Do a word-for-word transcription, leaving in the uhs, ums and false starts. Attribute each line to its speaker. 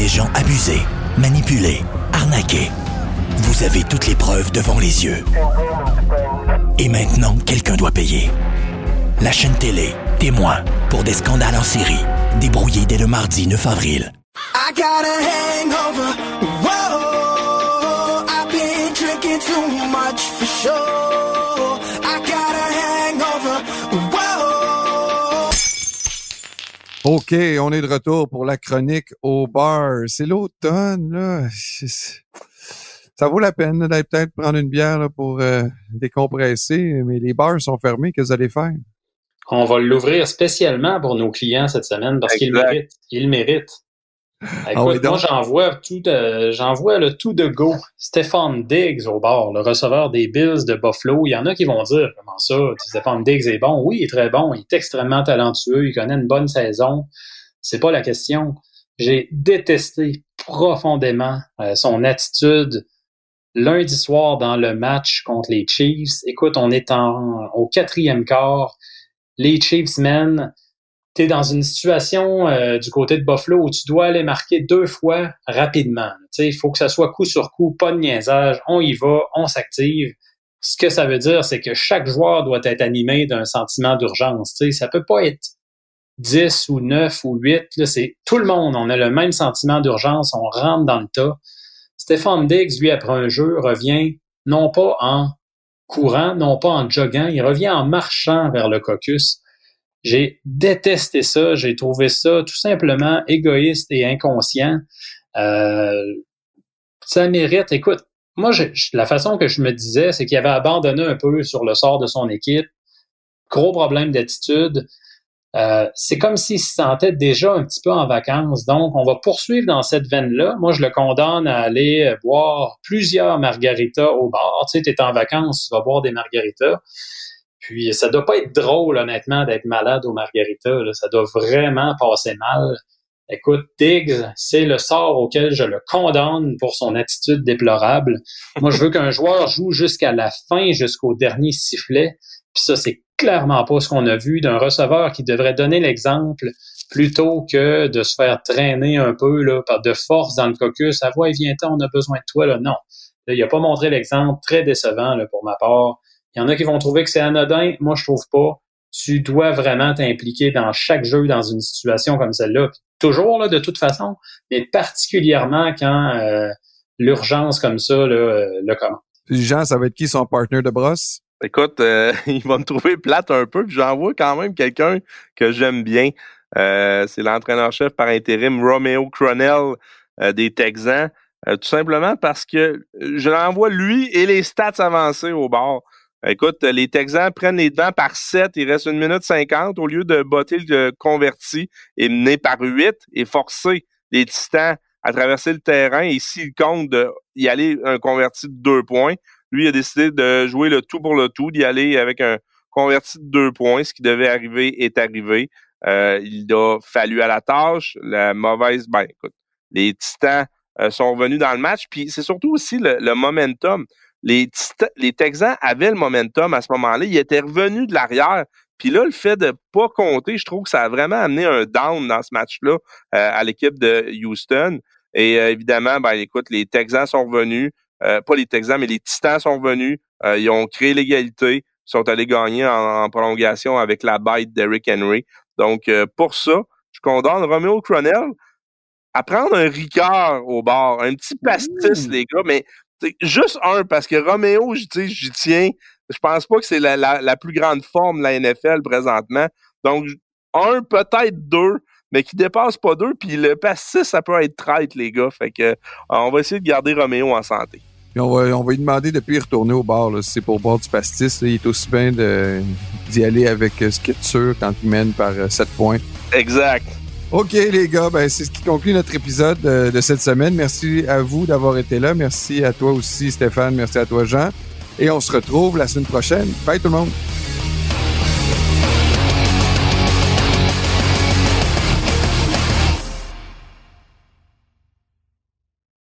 Speaker 1: des gens abusés, manipulés, arnaqués. Vous avez toutes les preuves devant les yeux. Et maintenant, quelqu'un doit payer. La chaîne télé, témoin, pour des scandales en série, débrouillés dès le mardi neuf avril.
Speaker 2: I got a hangover, whoa, I've been drinking too much for sure. I got a hangover, whoa.
Speaker 3: OK, on est de retour pour la chronique au bar. C'est l'automne, là. Ça vaut la peine là, d'aller peut-être prendre une bière là, pour euh, décompresser, mais les bars sont fermés. Qu'est-ce que vous allez faire?
Speaker 4: On va l'ouvrir spécialement pour nos clients cette semaine parce qu'ils le méritent. Ils le méritent. Écoute, ah oui, moi, j'en vois tout de, j'en vois le tout de go. Stefan Diggs au bar, le receveur des Bills de Buffalo. Il y en a qui vont dire, comment ça, Stefan Diggs est bon. Oui, il est très bon. Il est extrêmement talentueux. Il connaît une bonne saison. C'est pas la question. J'ai détesté profondément euh, son attitude lundi soir dans le match contre les Chiefs. Écoute, on est en, au quatrième quart. Les Chiefs mènent. Tu es dans une situation euh, du côté de Buffalo où tu dois aller marquer deux fois rapidement. Il faut que ça soit coup sur coup, pas de niaisage. On y va, on s'active. Ce que ça veut dire, c'est que chaque joueur doit être animé d'un sentiment d'urgence. T'sais. Ça peut pas être dix ou neuf ou huit. Là, c'est tout le monde. On a le même sentiment d'urgence. On rentre dans le tas. Stefan Diggs, lui, après un jeu, revient non pas en courant, non pas en joguant, il revient en marchant vers le caucus. J'ai détesté ça, j'ai trouvé ça tout simplement égoïste et inconscient. Euh, ça mérite, écoute, moi, je, la façon que je me disais, c'est qu'il avait abandonné un peu sur le sort de son équipe. Gros problème d'attitude. Euh, c'est comme s'il se sentait déjà un petit peu en vacances. Donc, on va poursuivre dans cette veine-là. Moi, je le condamne à aller boire plusieurs margaritas au bar. Tu sais, t'es en vacances, tu vas boire des margaritas. Puis, ça doit pas être drôle, honnêtement, d'être malade aux margaritas. Là. Ça doit vraiment passer mal. Écoute, Diggs, c'est le sort auquel je le condamne pour son attitude déplorable. Moi, je veux qu'un joueur joue jusqu'à la fin, jusqu'au dernier sifflet. Puis ça, c'est clairement pas ce qu'on a vu d'un receveur qui devrait donner l'exemple plutôt que de se faire traîner un peu là, par de force dans le caucus. À voix, viens-t'en, on a besoin de toi. Là. Non, là, il a pas montré l'exemple. Très décevant là, pour ma part. Il y en a qui vont trouver que c'est anodin. Moi, je trouve pas. Tu dois vraiment t'impliquer dans chaque jeu dans une situation comme celle-là. Puis, toujours, là, de toute façon, mais particulièrement quand euh, l'urgence comme ça là, euh, le commande.
Speaker 3: Jean, ça va être qui son partner de brosse?
Speaker 5: Écoute, euh, il va me trouver plate un peu, puis j'en vois quand même quelqu'un que j'aime bien. Euh, c'est l'entraîneur-chef par intérim, Romeo Crennel euh, des Texans. Euh, tout simplement parce que je l'envoie lui et les stats avancées au bar. Écoute, les Texans prennent les devants par sept, il reste une minute cinquante au lieu de botter le converti et mener par huit et forcer les Titans à traverser le terrain. Et s'il compte d'y aller un converti de deux points, lui il a décidé de jouer le tout pour le tout, d'y aller avec un converti de deux points. Ce qui devait arriver est arrivé. Euh, il a fallu à la tâche. La mauvaise, ben écoute, les Titans euh, sont revenus dans le match. Puis c'est surtout aussi le, le momentum. Les, Tita- les Texans avaient le momentum à ce moment-là. Ils étaient revenus de l'arrière. Puis là, le fait de pas compter, je trouve que ça a vraiment amené un down dans ce match-là euh, à l'équipe de Houston. Et euh, évidemment, ben écoute, les Texans sont revenus. Euh, pas les Texans, mais les Titans sont revenus. Euh, ils ont créé l'égalité. Ils sont allés gagner en, en prolongation avec la bite d'Eric Henry. Donc, euh, pour ça, je condamne Romeo Crennel à prendre un Ricard au bar. Un petit pastis, mmh. les gars, mais juste un, parce que Roméo, j'y tiens. Je pense pas que c'est la, la, la plus grande forme de la N F L présentement. Donc, un, peut-être deux, mais qui dépasse pas deux. Puis le pastis, ça peut être traite, les gars. Fait que on va essayer de garder Roméo en santé.
Speaker 3: Puis on va, on va lui demander depuis retourner au bar. Là, si c'est pour boire du pastis, là, il est aussi bien de, d'y aller avec ce qui est sûr quand il mène par sept points.
Speaker 5: Exact.
Speaker 3: OK, les gars, ben c'est ce qui conclut notre épisode de, de cette semaine. Merci à vous d'avoir été là. Merci à toi aussi, Stéphane. Merci à toi, Jean. Et on se retrouve la semaine prochaine. Bye tout le monde.